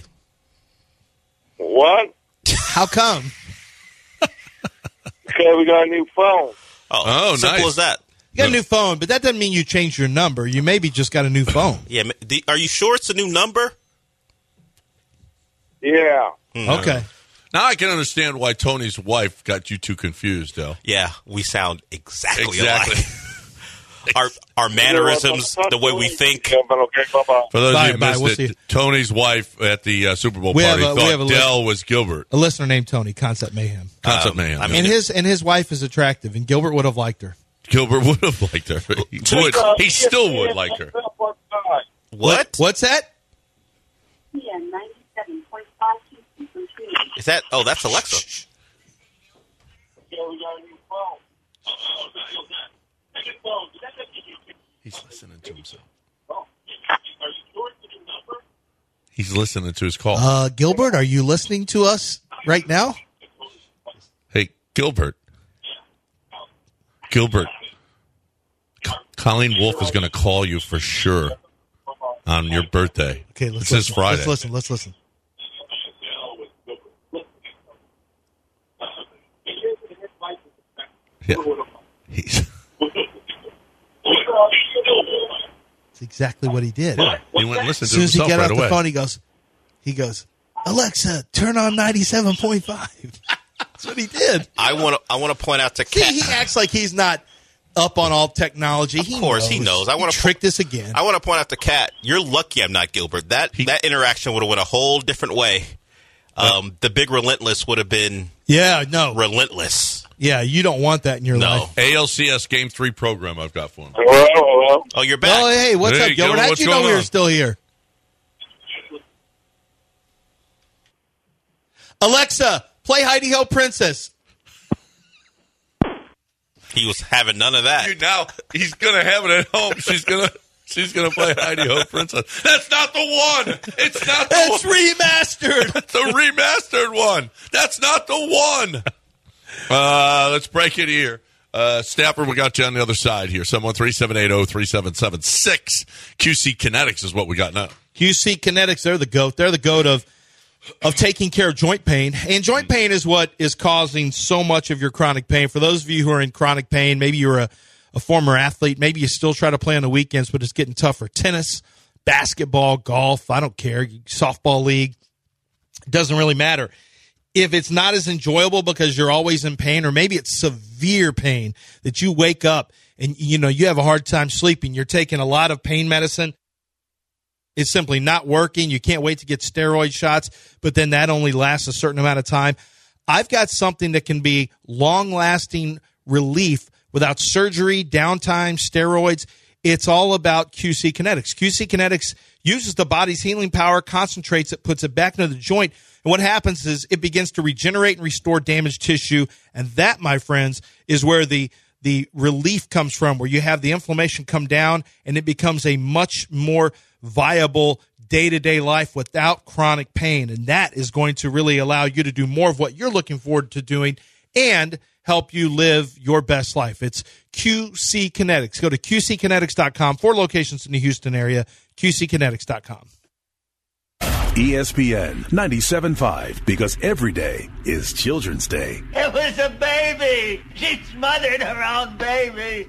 What? How come? Because we got a new phone. Oh, simple nice. as that. You got a new phone, but that doesn't mean you changed your number. You maybe just got a new phone. Yeah, are you sure it's a new number? Yeah. Okay. Now I can understand why Tony's wife got you two confused, though. Yeah, we sound exactly Exactly. alike. Our mannerisms, the way we think. Yeah, but okay, bye-bye. For those Bye, of you bye, who we'll missed see it, you. Tony's wife at the Super Bowl We have party a- we have thought a Dell was Gilbert. A listener named Tony, Concept Mayhem. Concept Mayhem. I mean, And his wife is attractive, and Gilbert would have liked her. Gilbert would have liked her. He would. He still would like her. What? What's that? Yeah, 97.5 QC from Tree. Is that? Oh, that's Alexa. He's listening to himself. He's listening to his call. Gilbert, are you listening to us right now? Hey, Gilbert. Colleen Wolfe is going to call you for sure on your birthday. Okay, let's this is listen. Friday. Let's listen. Yeah. He's, That's exactly what he did. he went and listened As to soon as he himself got right off away. the phone, he goes, Alexa, turn on 97.5. That's what he did. I want to point out to See, Kat. he acts like he's not up on all technology. Of course, he knows. I want to trick this again. I want to point out to Kat. You're lucky I'm not Gilbert. That interaction would have went a whole different way. The big relentless would have been relentless. Yeah, you don't want that in your life. ALCS Game 3 program I've got for him. Oh, you're back. Oh, hey, what's up, Gilbert? How'd you know we were still here? Alexa, play Heidi Ho Princess. He was having none of that. Now he's gonna have it at home. She's gonna play Heidi Ho Princess. That's not the one. It's not the It's one. remastered. The remastered one. That's not the one. Let's break it here. Snapper, we got you on the other side here. 713-780-3776. QC Kinetics is what we got now. QC Kinetics, they're the GOAT. They're the GOAT of taking care of joint pain. And joint pain is what is causing so much of your chronic pain. For those of you who are in chronic pain, maybe you're a former athlete, maybe you still try to play on the weekends, but it's getting tougher. Tennis, basketball, golf, I don't care, softball league, it doesn't really matter. If it's not as enjoyable because you're always in pain, or maybe it's severe pain that you wake up and you have a hard time sleeping, you're taking a lot of pain medicine, it's simply not working, you can't wait to get steroid shots, but then that only lasts a certain amount of time. I've got something that can be long-lasting relief without surgery, downtime, steroids. It's all about QC Kinetics. QC Kinetics uses the body's healing power, concentrates it, puts it back into the joint. And what happens is it begins to regenerate and restore damaged tissue. And that, my friends, is where the relief comes from, where you have the inflammation come down and it becomes a much more viable day-to-day life without chronic pain. And that is going to really allow you to do more of what you're looking forward to doing and help you live your best life. It's QC Kinetics. Go to QCkinetics.com. 4 locations in the Houston area. QCkinetics.com. ESPN 97.5, because every day is Children's Day. It was a baby. She smothered her own baby.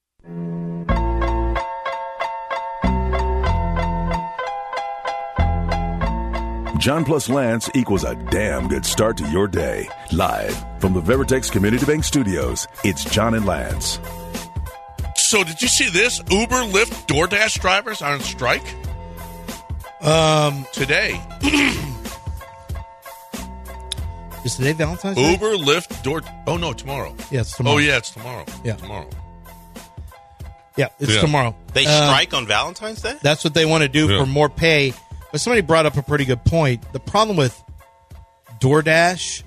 John plus Lance equals a damn good start to your day. Live from the Veritex Community Bank Studios, it's John and Lance. So did you see this? Uber, Lyft, DoorDash drivers are on strike? Today. Is today Valentine's Day? Uber, Lyft, oh no, tomorrow. Yeah, it's tomorrow. Oh yeah, it's tomorrow. Yeah. Tomorrow. Yeah, it's tomorrow. They strike on Valentine's Day? That's what they want to do for more pay. But somebody brought up a pretty good point. The problem with DoorDash,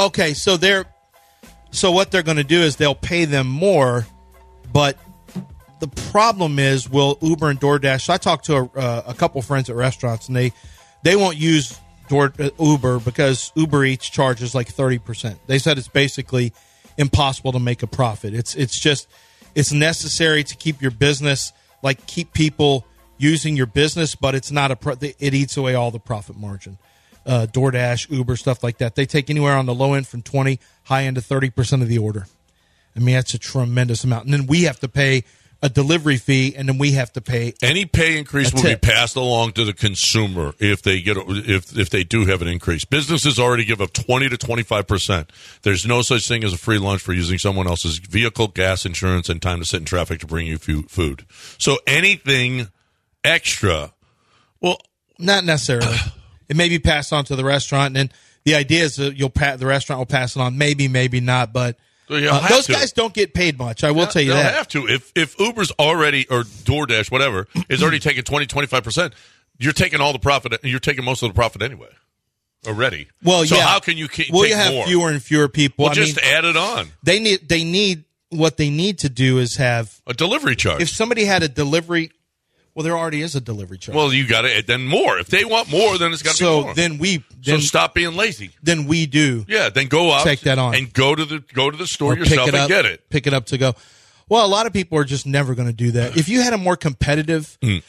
so what they're going to do is they'll pay them more, but the problem is, will Uber and DoorDash? So I talked to a couple friends at restaurants, and they won't use Uber because Uber Eats charges like 30%. They said it's basically impossible to make a profit. It's necessary to keep your business, like keep people using your business, but it's not it eats away all the profit margin. DoorDash, Uber, stuff like that. They take anywhere on the low end from 20, high end to 30% of the order. I mean, that's a tremendous amount. And then we have to pay a delivery fee, and then we have to pay any pay increase will be passed along to the consumer if they do have an increase. Businesses already give up 20 to 25%. There's no such thing as a free lunch for using someone else's vehicle, gas, insurance, and time to sit in traffic to bring you food. So anything extra, well, not necessarily. It may be passed on to the restaurant, and then the idea is that the restaurant will pass it on. Maybe not, but Those guys don't get paid much. I will tell you they'll that. have to. If Uber's already, or DoorDash, whatever, is already taking 20-25%, you're taking all the profit. You're taking most of the profit anyway. Already. Well, so yeah. how can you take you have more? fewer and fewer people. Well, just add it on. They need what they need to do is have a delivery charge. If somebody had a delivery, well, there already is a delivery charge. Well, you got to then more. If they want more, then it's got to be more. So stop being lazy. Then we do. Yeah. Then go out, take that on, and go to the store or yourself and get it. Pick it up to go. Well, a lot of people are just never going to do that. If you had a more competitive group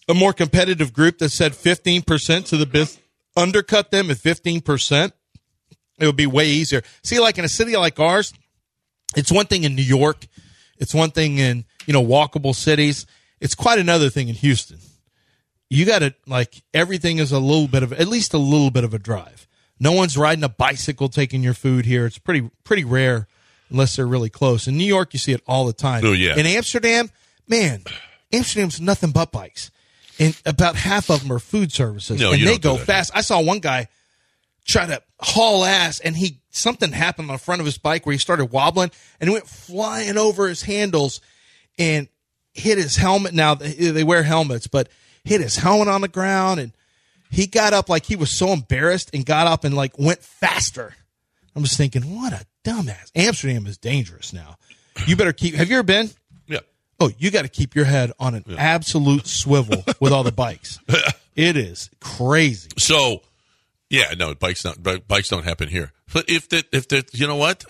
that said 15% to the business, undercut them at 15%, it would be way easier. See, like in a city like ours, it's one thing in New York, it's one thing in walkable cities. It's quite another thing in Houston. You got to everything is at least a little bit of a drive. No one's riding a bicycle taking your food here. It's pretty rare unless they're really close. In New York, you see it all the time. Oh, yeah. In Amsterdam, man, Amsterdam's nothing but bikes. And about half of them are food services. No, and they go fast. I saw one guy try to haul ass, and something happened on the front of his bike where he started wobbling, and he went flying over his handles and hit his helmet. Now, they wear helmets, but hit his helmet on the ground, and he got up like he was so embarrassed and got up and went faster. I'm just thinking, what a dumbass. Amsterdam is dangerous now. You better have you ever been? Yeah. Oh, you got to keep your head on an absolute swivel with all the bikes. It is crazy. So, yeah, no, bikes don't happen here. But if you know what?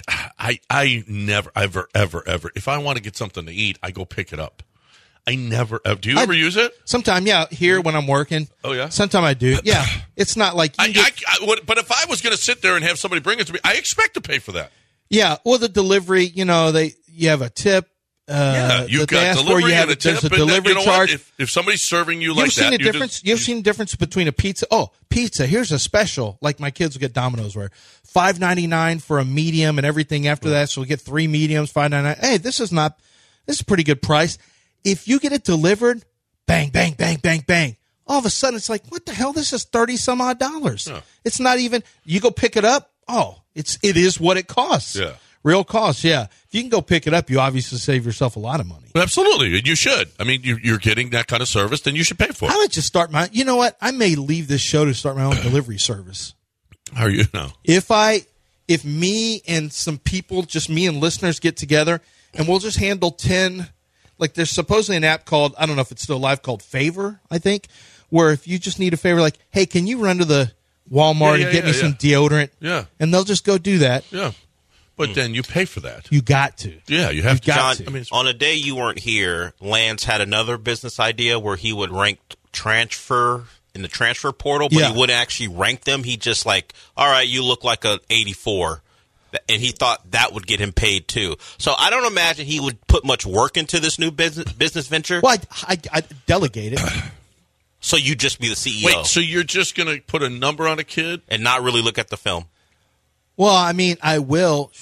I never, ever, if I want to get something to eat, I go pick it up. I never, ever. Do you ever use it? Sometime, yeah, here when I'm working. Oh, yeah? Sometime I do. Yeah. It's not like but if I was going to sit there and have somebody bring it to me, I expect to pay for that. Yeah. Well, the delivery, you have a tip. You've got delivery and a tip. There's a delivery charge. If somebody's serving you like that, you've seen the difference between a pizza. Oh, pizza. Here's a special. Like my kids will get Domino's where $5.99 for a medium and everything after that. So we get 3 mediums, $5.99. Hey, this is a pretty good price. If you get it delivered, bang, bang, bang, bang, bang. All of a sudden it's like, what the hell? This is $30 some odd. Yeah. It's not even. You go pick it up. Oh, it is what it costs. Yeah. Real cost, yeah. If you can go pick it up, you obviously save yourself a lot of money. Absolutely, and you should. I mean, you're getting that kind of service, then you should pay for it. I would just start you know what? I may leave this show to start my own delivery service. How are you now? If me and some people, just me and listeners get together, and we'll just handle 10, there's supposedly an app called, I don't know if it's still live, called Favor, I think, where if you just need a favor, hey, can you run to the Walmart and get me some deodorant? Yeah. And they'll just go do that. Yeah. But then you pay for that. You got to. Yeah, you have to. John, on a day you weren't here, Lance had another business idea where he would rank transfer in the transfer portal, but he wouldn't actually rank them. He just all right, you look like a 84. And he thought that would get him paid too. So I don't imagine he would put much work into this new business venture. Well, I delegate it. So you just be the CEO. Wait, so you're just going to put a number on a kid? And not really look at the film? Well, I mean, I will.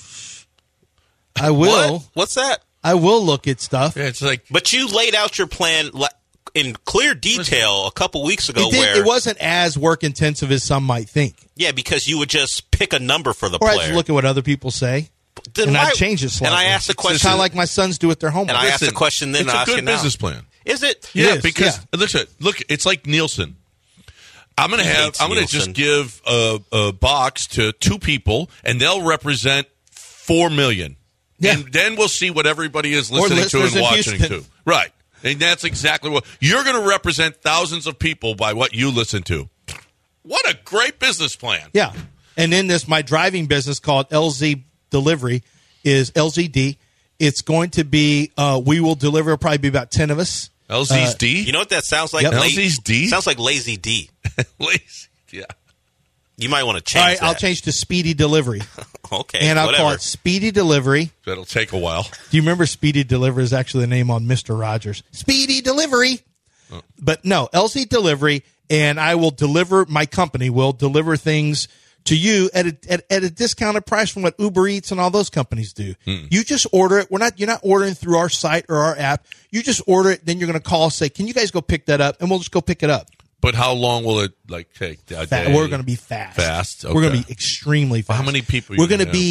What? What's that? I will look at stuff. Yeah, it's But you laid out your plan in clear detail a couple weeks ago. It wasn't as work intensive as some might think. Yeah, because you would just pick a number for the player. Or I just look at what other people say. Then I'd change it slightly. And I asked the question. It's kind of like my sons do with their homework. And I asked the question then. It's a good business plan. Is it? Yeah, because look, it's like Nielsen. I'm going to just give a box to 2 people, and they'll represent 4 million. Yeah. And then we'll see what everybody is listening to and watching to. Right. And that's exactly what you're going to represent thousands of people by what you listen to. What a great business plan. Yeah. And in my driving business called LZ Delivery is LZD. It's going to be, we will deliver, probably be about 10 of us. LZ's D? You know what that sounds like? Yep. LZ's D? Sounds like Lazy D. Lazy, yeah. You might want to change that. I'll change to Speedy Delivery. Okay, and I'll call it Speedy Delivery. That'll take a while. Do you remember Speedy Delivery is actually the name on Mr. Rogers? Speedy Delivery. Oh. But no, LZ Delivery, and I will deliver, my company will deliver things to you at a discounted price from what Uber Eats and all those companies do. You just order it. You're not ordering through our site or our app. You just order it, then you're going to call, say, can you guys go pick that up? And we'll just go pick it up. But how long will it take? A day? We're going to be fast. Fast? Okay. We're going to be extremely fast. How many people? We're going to be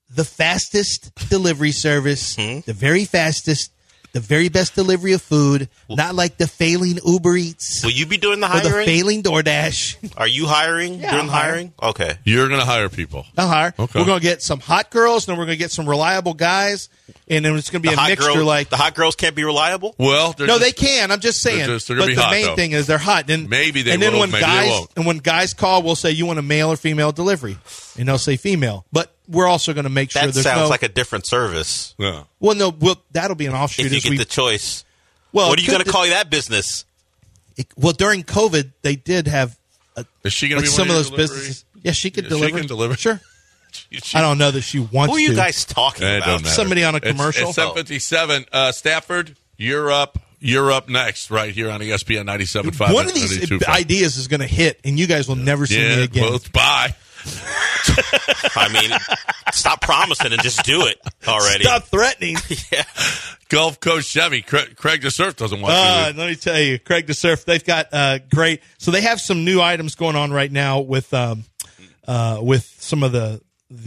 the fastest delivery service, the very fastest, the very best delivery of food, not like the failing Uber Eats. Will you be doing the or hiring? the failing DoorDash. Are you hiring? Yeah, doing I'm hiring? Okay. You're going to hire people. I'll hire. Okay. We're going to get some hot girls, and then we're going to get some reliable guys, and then it's going to be a mixture like... The hot girls can't be reliable? Well, they can. I'm just saying. They're gonna be but hot, the main though. thing is they're hot. And, maybe they and then will, when maybe guys, they won't. And when guys call, we'll say, you want a male or female delivery? And they'll say female. But we're also going to make sure That there's sounds no... like a different service. Yeah. Well, no, that'll be an offshoot. If you as get we, the choice. well, What are you going to call that business? Well, during COVID, they did have Is she going to be some of one those delivery? businesses. Yeah, she could Yeah, deliver. She can deliver. Sure. I don't know that she wants Who to. are you guys talking It about? don't matter. Somebody on a commercial? It's 7:57. Stafford, you're up. You're up next, right here on ESPN 97.5. One of these ideas is going to hit, and you guys will never see me again. Well, bye. I mean, stop promising and just do it already. Stop threatening. Yeah. Gulf Coast Chevy. Craig DeSurf doesn't want to. Let me tell you, Craig DeSurf, they've got great. So they have some new items going on right now with some of the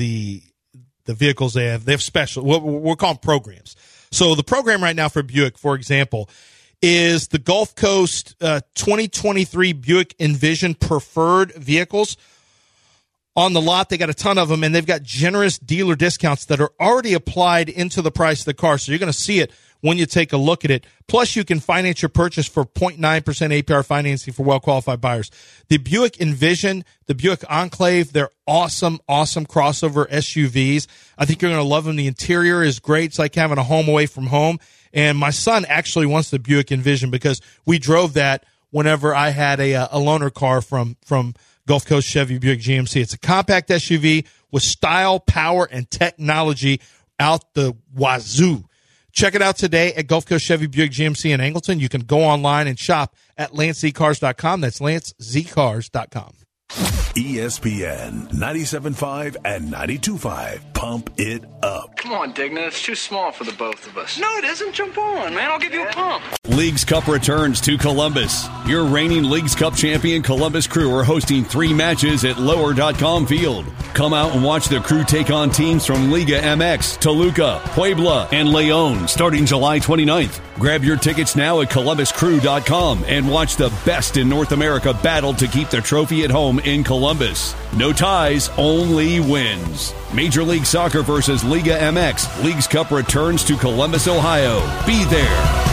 vehicles they have. They have special. What we're calling programs. So the program right now for Buick, for example, is the Gulf Coast 2023 Buick Envision Preferred vehicles. On the lot, they got a ton of them, and they've got generous dealer discounts that are already applied into the price of the car. So you're going to see it when you take a look at it. Plus, you can finance your purchase for 0.9% APR financing for well-qualified buyers. The Buick Envision, the Buick Enclave, they're awesome crossover SUVs. I think you're going to love them. The interior is great. It's like having a home away from home. And my son actually wants the Buick Envision because we drove that whenever I had a loaner car from Gulf Coast Chevy Buick GMC. It's a compact SUV with style, power, and technology out the wazoo. Check it out today at Gulf Coast Chevy Buick GMC in Angleton. You can go online and shop at LanceZCars.com. That's LanceZCars.com. ESPN 97.5 and 92.5. Pump it up. Come on, Dignan. It's too small for the both of us. No, it isn't. Jump on, man. I'll give you a pump. Leagues Cup returns to Columbus. Your reigning Leagues Cup champion Columbus Crew are hosting 3 matches at Lower.com Field. Come out and watch the Crew take on teams from Liga MX, Toluca, Puebla, and Leon starting July 29th. Grab your tickets now at ColumbusCrew.com and watch the best in North America battle to keep the trophy at home in Columbus. No ties, only wins. Major League Soccer versus Liga MX. Leagues Cup returns to Columbus, Ohio. Be there.